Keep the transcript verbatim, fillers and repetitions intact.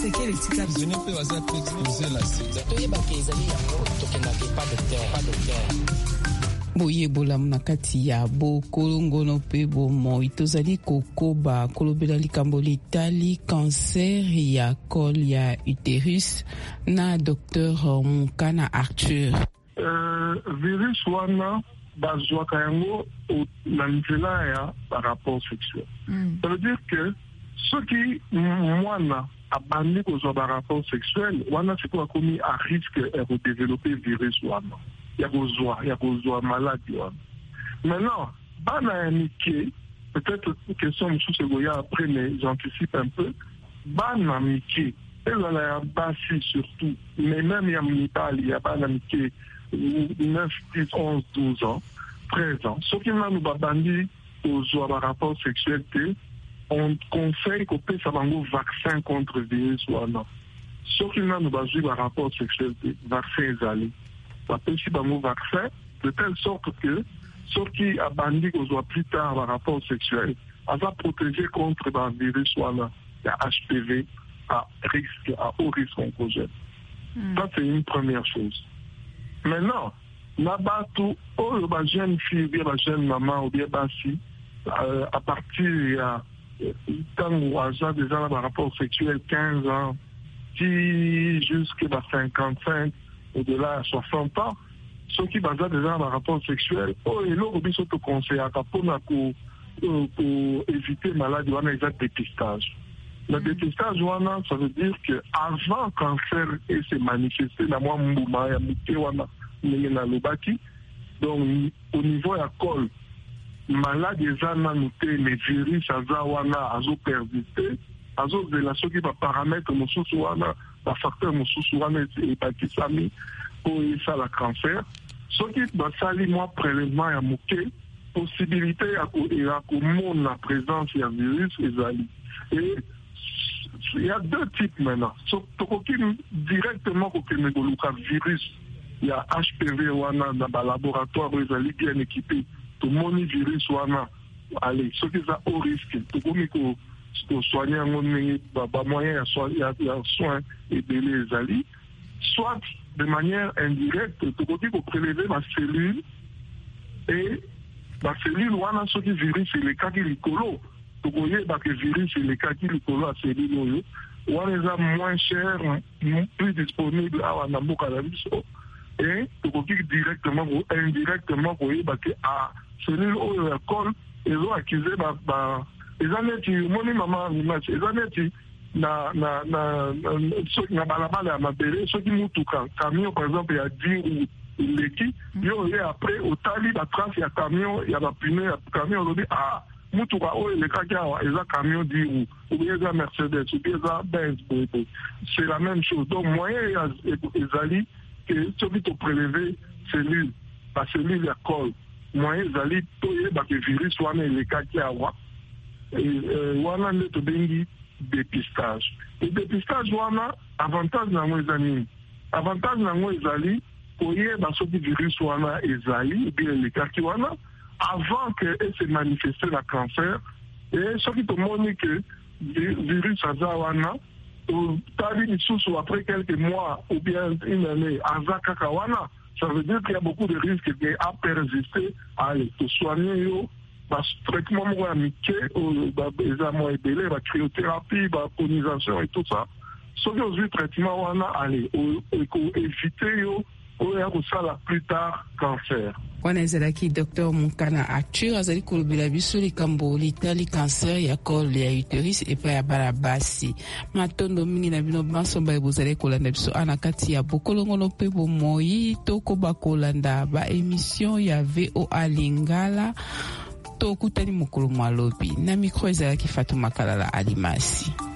sekele tika zone pe baza pe exposer la sida to yeba ke ezali yango tokenda ke pas docteur pas docteur boyebola na kati ya bokolongono mpe bomoi tozali kokoba kolobela likambo litali cancer ya col ya uterus na docteur Mukana Arthur. Uh, virus wana bazwaka yango na nzela ya rapport sexuel. Mm. Ça veut dire que ceux qui mwana abandi kozwa ba rapport sexuel wana siko akomi à risque de redévelopper virus wana. Ya kozwa ya kozwa maladie wana. Maintenant, bana ya mike, peut-être question moussou goya après mais j'anticipe un peu. Bana mike, ezala ya basi surtout, mais même ya mibali ya bana mike neuf, dix, onze, douze ans, treize ans. Ce qui m'a nous babandi aux rapports sexuels, on conseille qu'on puisse avoir un vaccin contre le virus ou non. Ce qui m'a nous basé un rapport sexuel, vaccin allé. On peut aussi avoir un vaccin de telle sorte que ceux qui a bandi aux plus tard un rapport sexuel, on va protéger contre le virus ou non, le H P V à risque, à haut risque oncogène. Mm. Ça, c'est une première chose. Maintenant, là-bas, tout, oh, la jeune fille, ou bien la jeune maman, ou bien basi, euh, à partir il y a tant ou âge déjà par rapport sexuel, quinze ans, qui jusqu'à cinquante-cinq, au-delà à soixante ans, ceux qui basent déjà par rapport sexuel, oh, et là, on peut se conseiller à pour éviter maladie, on a déjà dépistage. Le dépistage, ça veut dire qu'avant le cancer et se manifester, la moi, mbouma, ya mouté, wana, na lobaki, donc, au niveau de la col, malade, les ana mouté, les virus, aza, wana, azo persister, azo, de la ceux qui va paramètre, moussous, wana, la facteur, moussous, wana, et patisami, pour ça, la cancer. Ceux qui va sali, moi, prélèvement, ya mouté, possibilité, à mon la présence, ya virus, et ali. Et, il y a deux types maintenant. So, directement, le virus, il y a H P V wana dans le laboratoire où ils sont bien équipés. Tout le monde virus wana. Allez, ceux qui sont au risque, tout le monde qui soigner un moyen, il y a soins et délais ali. Soit de manière indirecte, tout le monde qui prélever ma cellule et la cellule wana, ceux qui virus, c'est les cas qui l'écolo. Vous voyez que le virus et les cas qui le collent à ces lignes, on les a moins chers, plus disponibles à Wanamouk à la vie. Et vous voyez directement ou indirectement, vous voyez que à celui où il colle, ils ont accusé, les années qui, mon maman, les années qui, na na na na balabala à mabélé, ceux qui montent au camion, par exemple, il y a dix ou l'équipe, et après, au tali, la trace, il y a camion, il y a la pneu, il y a camion, on dit, ah, Moutoura, oh, les cas qui ont camion dit ou, ou bien ils ont Mercedes, ou bien ils ont Benz, c'est la même chose. Donc, moyen, ils allaient, que celui qui a prélevé cellule, la cellule, la colle, moyen, ils allaient, tout le virus, soit les cas qui ont, et, voilà, le bengi dépistage. Et dépistage, voilà, avantage dans les amis. Avantage dans les amis, pour y avoir ce virus, voilà, ils allaient, ou bien les cas qui ont, avant qu'elle se manifeste le cancer, et ce qui te montre que le virus a zawana, ou après quelques mois ou bien une année, à Zakakawana, ça veut dire qu'il y a beaucoup de risques à persister, à te soigner, le traitement amiqué, les amours ébélés, la cryothérapie, la colonisation et tout ça. Ce qui est le traitement, allez, éviter, ou ça plus tard, cancer. Wana ezalaki docteur Mukana Arthur azali kolobela biso likambo litali cancer ya col ya uterus epa ya bana basi matondo mingi na bino bansomba ebozali kolanda biso ana kati ya bokolongono mpe bomoi tokoba kolanda ba émission ya V O A Lingala tokutani mokolo mwalobi na micro ezalaki Fatuma Kalala Alimasi.